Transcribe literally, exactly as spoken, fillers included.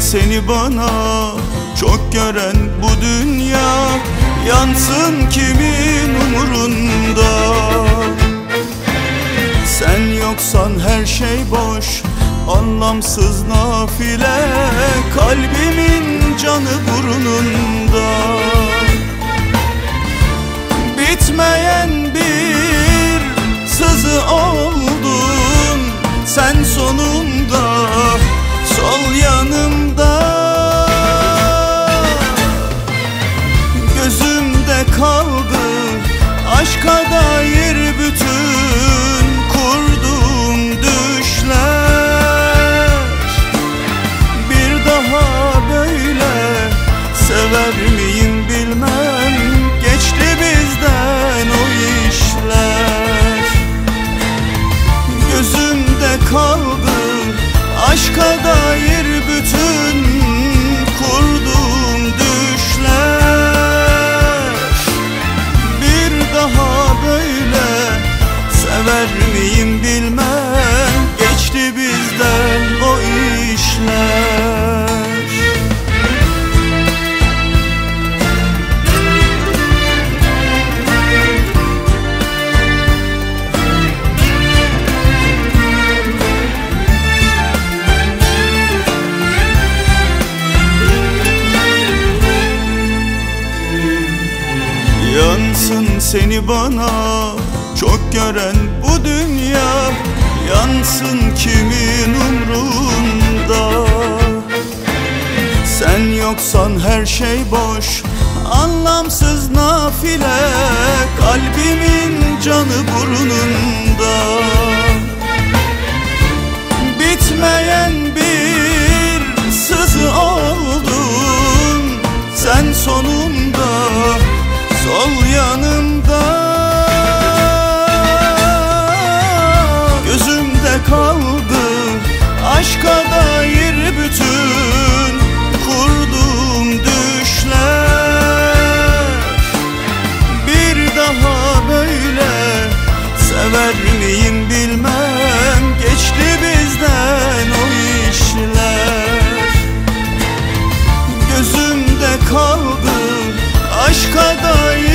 seni bana çok gören bu dünya, yansın kimin umurunda? Sen yoksan her şey boş, anlamsız nafile, kalbimin canı burnunda. Bitmeyen bir sızı oldun sen sonunda, sol yanımda. Gözümde kaldı aşka dair bütün kurduğum düşler. Bir daha böyle sever miyim bilmem, geçti bizden o işler. Gözümde kaldı aşka dair bütün kurduğum düşler. Bir daha böyle sever miyim bilmem, geçti bizden o işler. Yansın seni bana çok gören bu dünya, yansın kimin umrunda? Sen yoksan her şey boş, anlamsız nafile, kalbimin canı burnunda. Bitmeyen bir sızı oldun sen sonunda, sol yanımda. Gözümde kaldı aşka dair bütün kurduğum düşler. Bir daha böyle sever miyim bilmem, geçti bizden o işler. Gözümde kaldı aşka dair